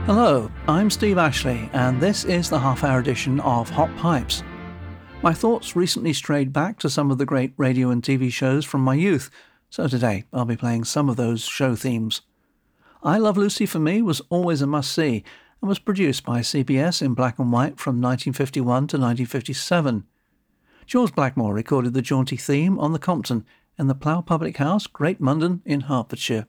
Hello, I'm Steve Ashley, and this is the half-hour edition of Hot Pipes. My thoughts recently strayed back to some of the great radio and TV shows from my youth, so today I'll be playing some of those show themes. I Love Lucy for me was always a must-see, and was produced by CBS in black and white from 1951 to 1957. George Blackmore recorded the jaunty theme on the Compton in the Plough Public House, Great Mundon in Hertfordshire.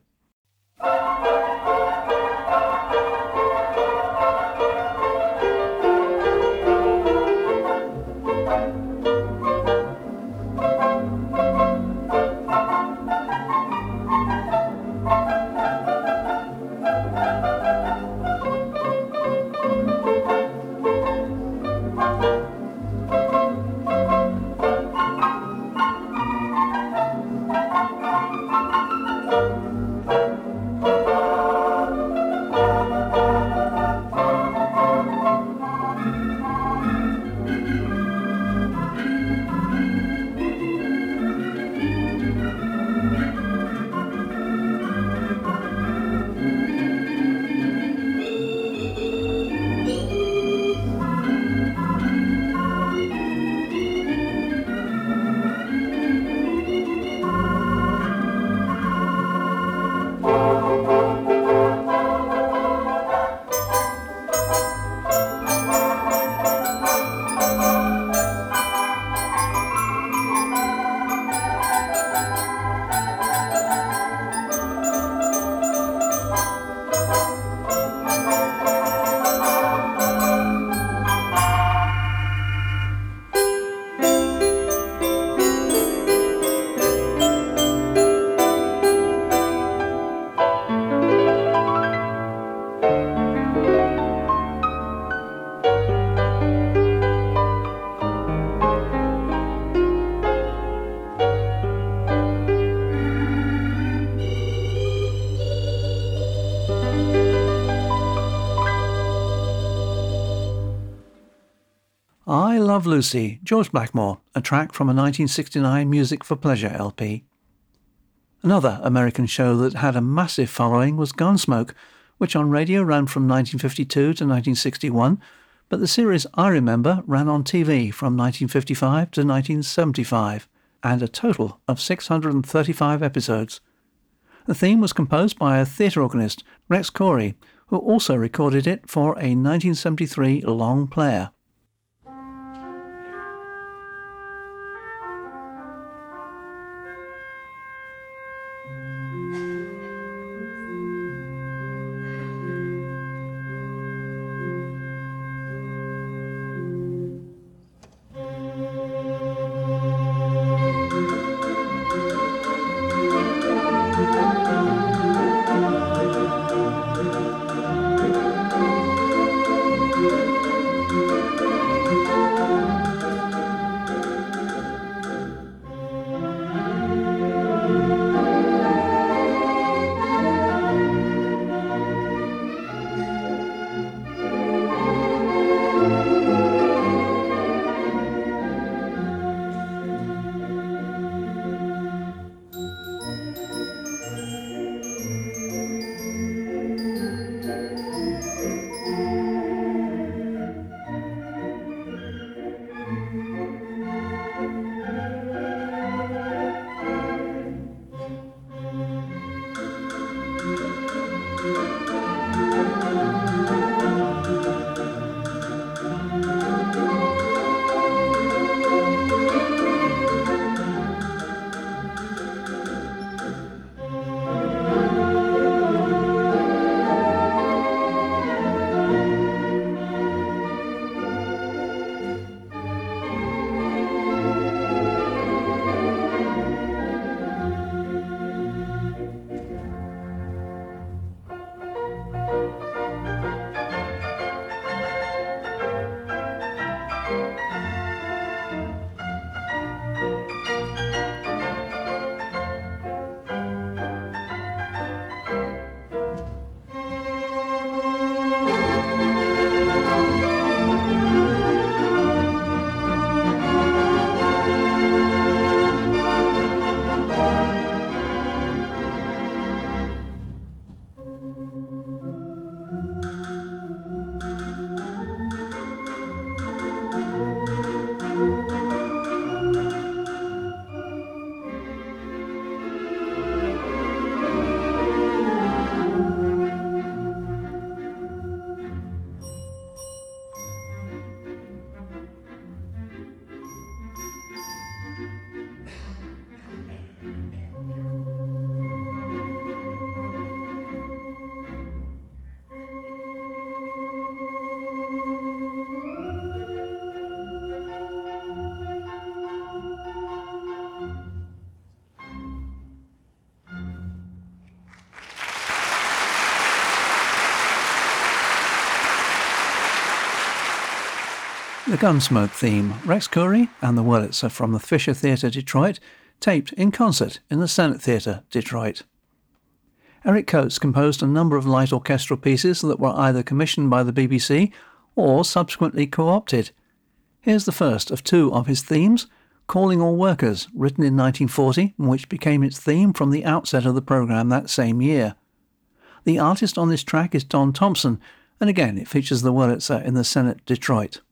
I Love Lucy, George Blackmore, a track from a 1969 Music for Pleasure LP. Another American show that had a massive following was Gunsmoke, which on radio ran from 1952 to 1961, but the series I Remember ran on TV from 1955 to 1975, and a total of 635 episodes. The theme was composed by a theatre organist, Rex Corey, who also recorded it for a 1973 long player. The Gunsmoke theme, Rex Coury and the Wurlitzer from the Fisher Theatre, Detroit, taped in concert in the Senate Theatre, Detroit. Eric Coates composed a number of light orchestral pieces that were either commissioned by the BBC or subsequently co-opted. Here's the first of two of his themes, Calling All Workers, written in 1940, which became its theme from the outset of the programme that same year. The artist on this track is Don Thompson, and again it features the Wurlitzer in the Senate, Detroit.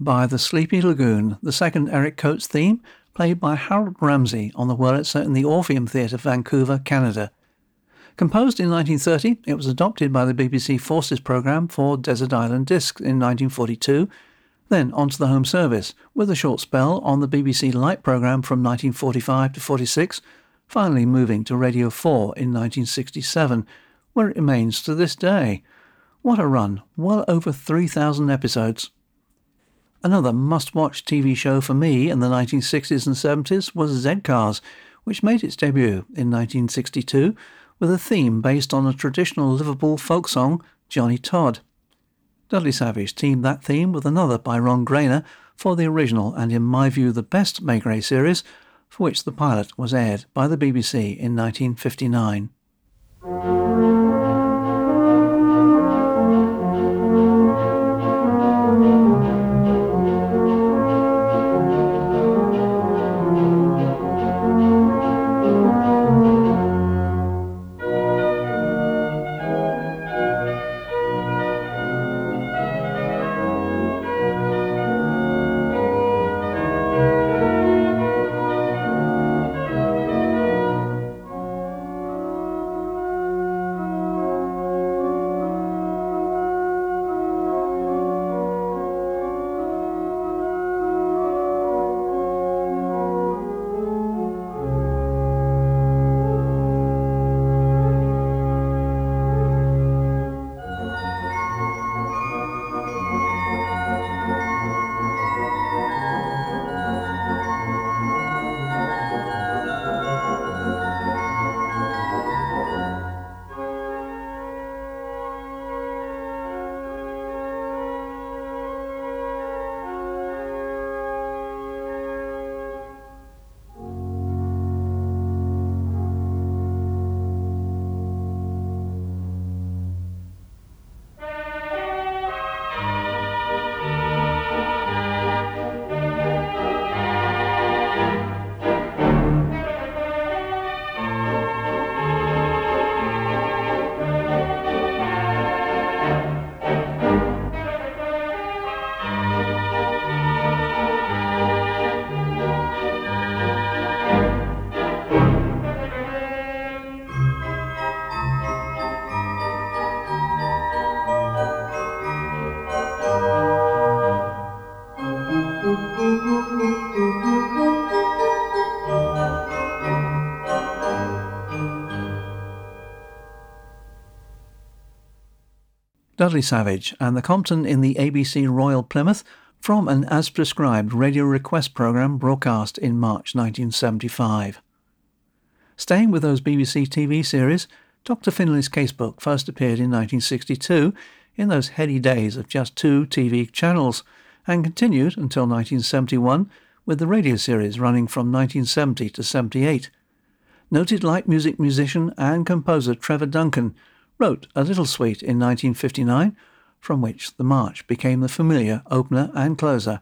by The Sleepy Lagoon, the second Eric Coates theme, played by Harold Ramsey on the Wurlitzer in the Orpheum Theatre, Vancouver, Canada. Composed in 1930, it was adopted by the BBC Forces programme for Desert Island Discs in 1942, then onto the home service, with a short spell on the BBC Light programme from 1945 to 46, finally moving to Radio 4 in 1967, where it remains to this day. What a run, well over 3,000 episodes. Another must-watch TV show for me in the 1960s and 70s was Z-Cars, which made its debut in 1962 with a theme based on a traditional Liverpool folk song, Johnny Todd. Dudley Savage teamed that theme with another by Ron Grainer for the original and, in my view, the best Maigret series, for which the pilot was aired by the BBC in 1959. Dudley Savage and the Compton in the ABC Royal Plymouth from an As Prescribed radio request programme broadcast in March 1975. Staying with those BBC TV series, Dr. Finlay's Casebook first appeared in 1962 in those heady days of just 2 TV channels and continued until 1971 with the radio series running from 1970 to 78. Noted light music musician and composer Trevor Duncan wrote a little suite in 1959, from which the march became the familiar opener and closer.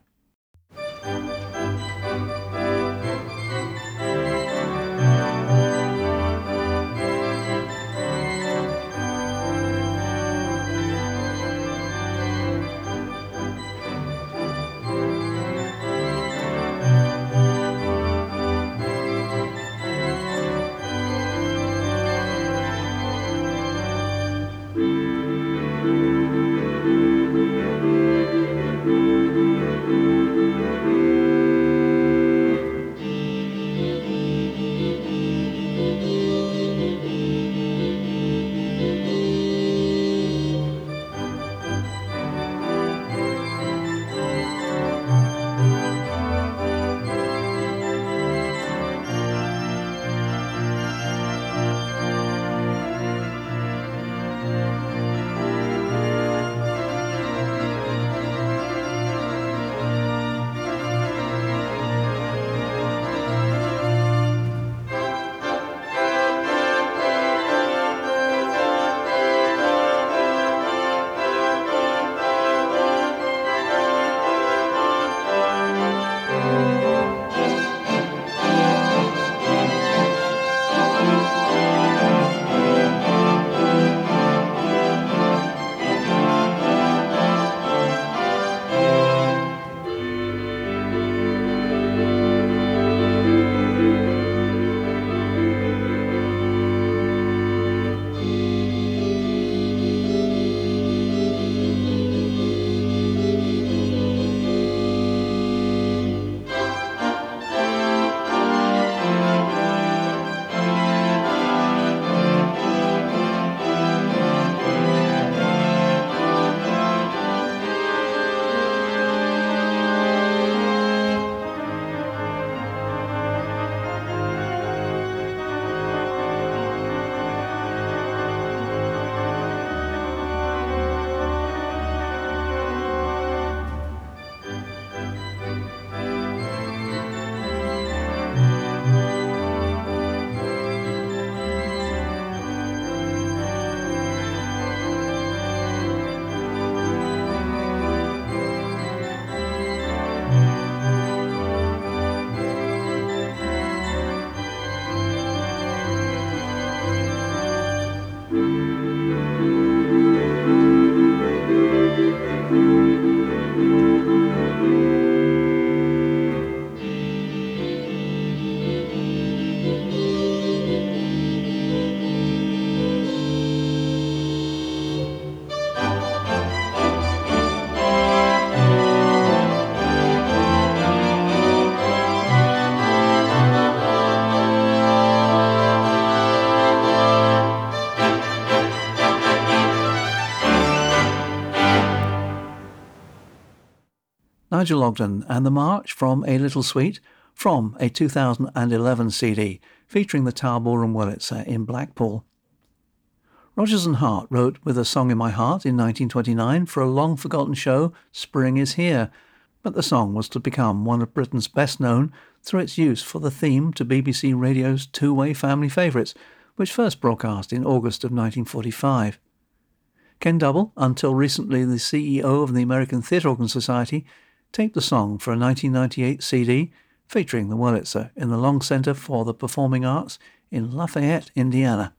Nigel Ogden and the March from A Little Sweet from a 2011 CD featuring the Tower Ballroom Wurlitzer in Blackpool. Rodgers and Hart wrote With a Song in My Heart in 1929 for a long-forgotten show, Spring is Here, but the song was to become one of Britain's best known through its use for the theme to BBC Radio's two-way family favourites, which first broadcast in August of 1945. Ken Double, until recently the CEO of the American Theatre Organ Society, taped the song for a 1998 CD featuring the Wurlitzer in the Long Centre for the Performing Arts in Lafayette, Indiana.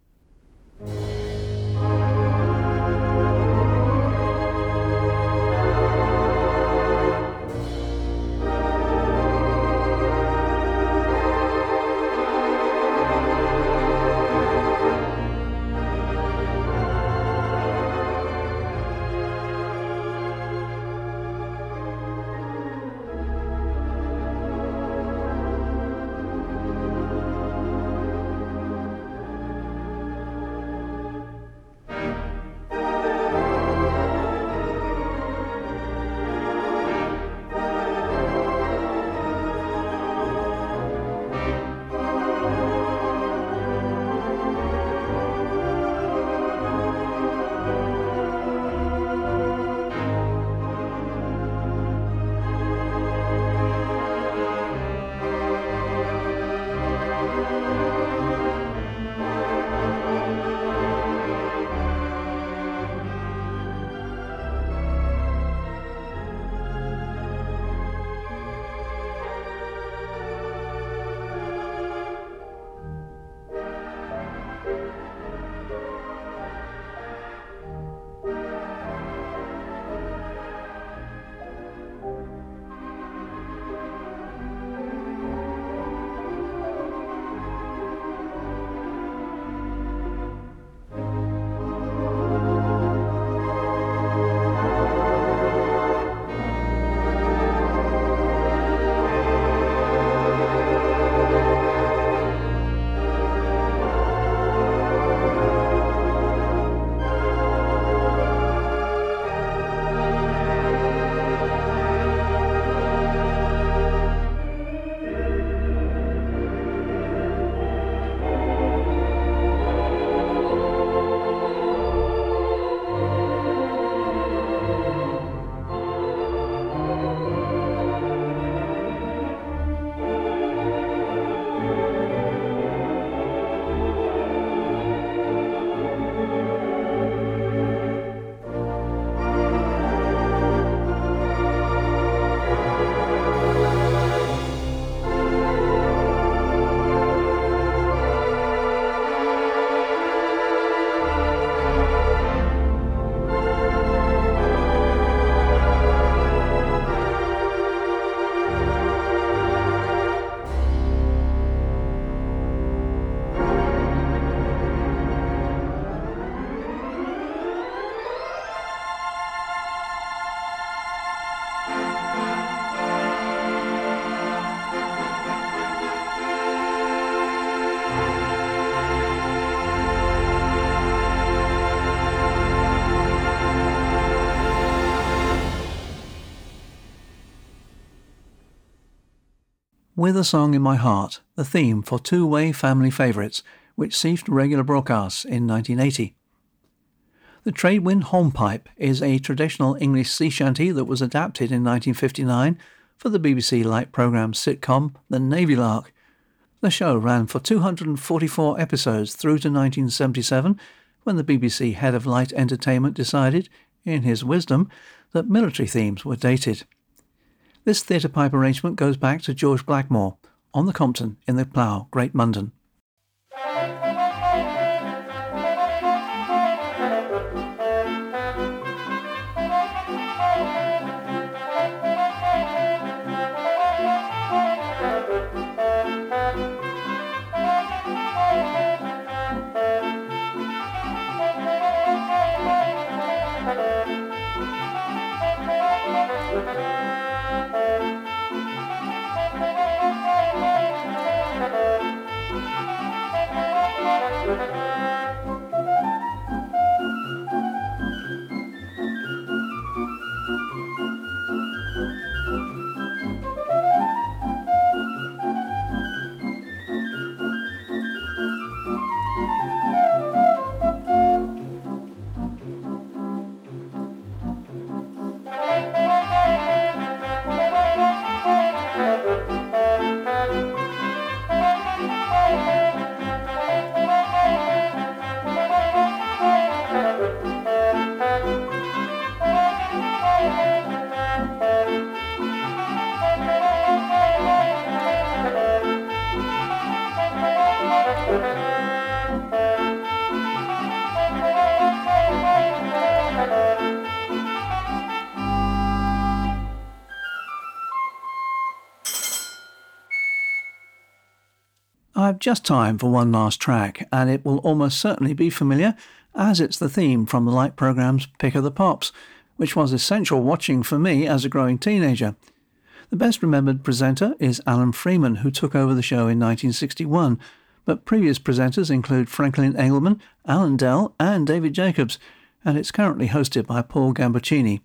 With a Song in My Heart, the theme for two-way family favourites, which ceased regular broadcasts in 1980. The Tradewind Hornpipe is a traditional English sea shanty that was adapted in 1959 for the BBC light programme sitcom The Navy Lark. The show ran for 244 episodes through to 1977, when the BBC head of light entertainment decided, in his wisdom, that military themes were dated. This theatre pipe arrangement goes back to George Blackmore on the Compton in the Plough, Great Mundon. I've just time for one last track, and it will almost certainly be familiar, as it's the theme from the Light programme's Pick of the Pops, which was essential watching for me as a growing teenager. The best remembered presenter is Alan Freeman, who took over the show in 1961, but previous presenters include Franklin Engelman, Alan Dell and David Jacobs, and it's currently hosted by Paul Gambaccini.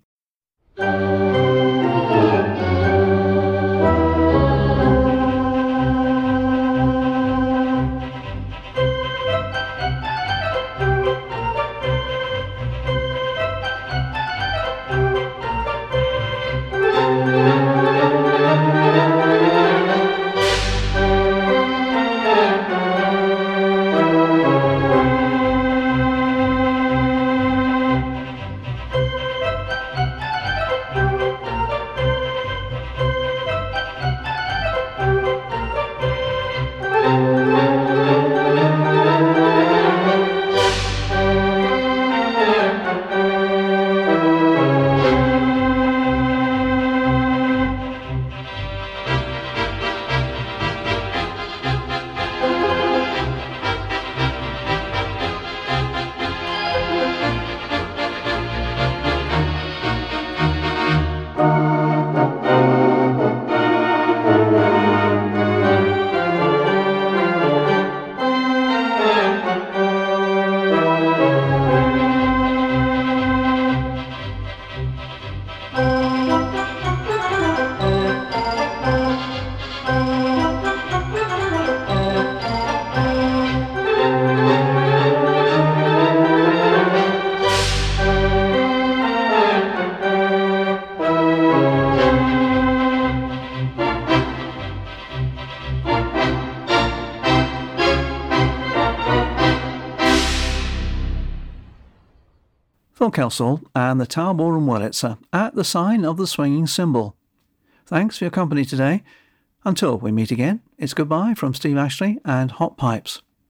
Phil Kelsall and the Tower Ballroom Wurlitzer at the sign of the swinging cymbal. Thanks for your company today. Until we meet again, it's goodbye from Steve Ashley and Hot Pipes.